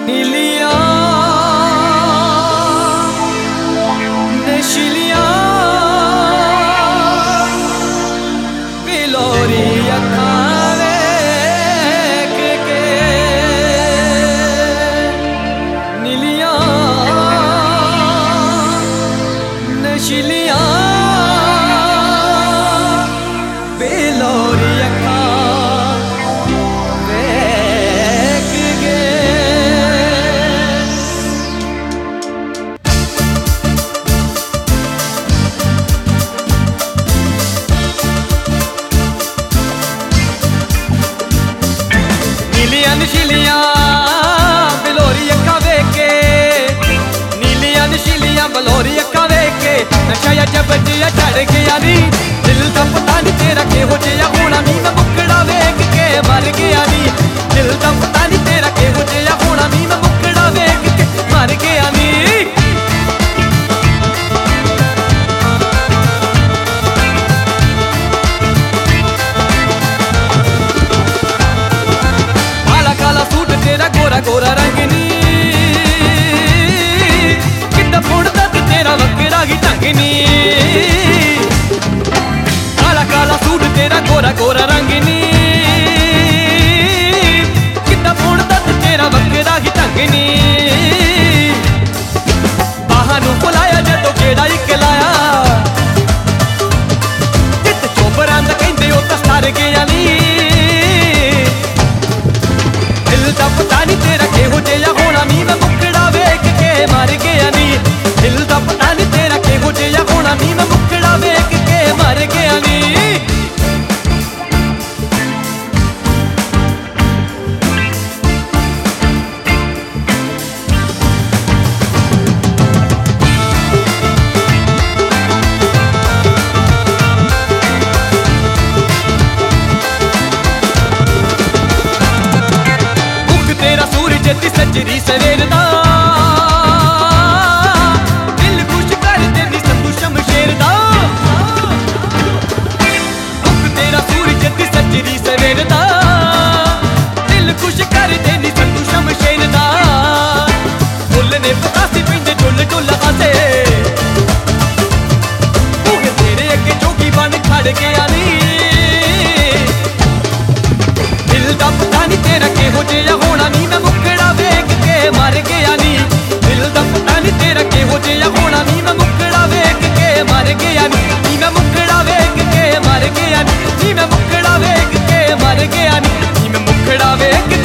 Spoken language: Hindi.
नीलिया नशीलिया बिलोरी अखां वेख के नीलिया नशीलिया बिलोरी अखां नशीलियां बिलोरी अक्खां वेख के नीलियां नशीलियां बिलोरी अक्खां वेख के नशा अजब जिहा चढ़ गया नी दिल दा पता नहीं तेरा किहो जिहा होना नी मैं मुकड़ा वेख के मर गया नी दिल दा पता नहीं तेरा किहो जिहा होना नी मैं मुकड़ा वेख के मर गया नी गोरा गोरा रंग नी कितना फोड़दा ते तेरा वकरा ही ढंग नी काला काला सूट तेरा गोरा गोरा रंग नी कितना फोड़दा ते तेरा वकरा ही ढंग नी बाहां नूं बुलाया जदों गेड़ा इक लाया जित चोबरां दा कहंदे ओ तां सर गया नी पता नहीं तेरा किहो जिहा होना नी मैं मुकड़ा वेख के मर गया नी दिल दा पता नहीं तेरा किहो जिहा होना नी मैं मुकड़ा वेख के मर गया नी जती सजरी सवेर दा दिल खुश कर देनी संधू शमशेर दा मुख तेरा सूरज जती सजरी सवेर दा दिल खुश कर देनी संधू शमशेर दा फुल ने पतासी पिंदे डुल डुल आसे तूं तेरे अगे जोगी बन खड़ गया नी दिल दा पता नहीं तेरा किहो जिहा होना नी मैं मुकड़ा वेख के मर गया नी दिल दा पता नहीं तेरा किहो जिहा होना नी मैं मुकड़ा वेख के मर गया नी मैं मुकड़ा वेख के मर गया नी मैं मुकड़ा वेख के मर गया नी मैं मुकड़ा वेख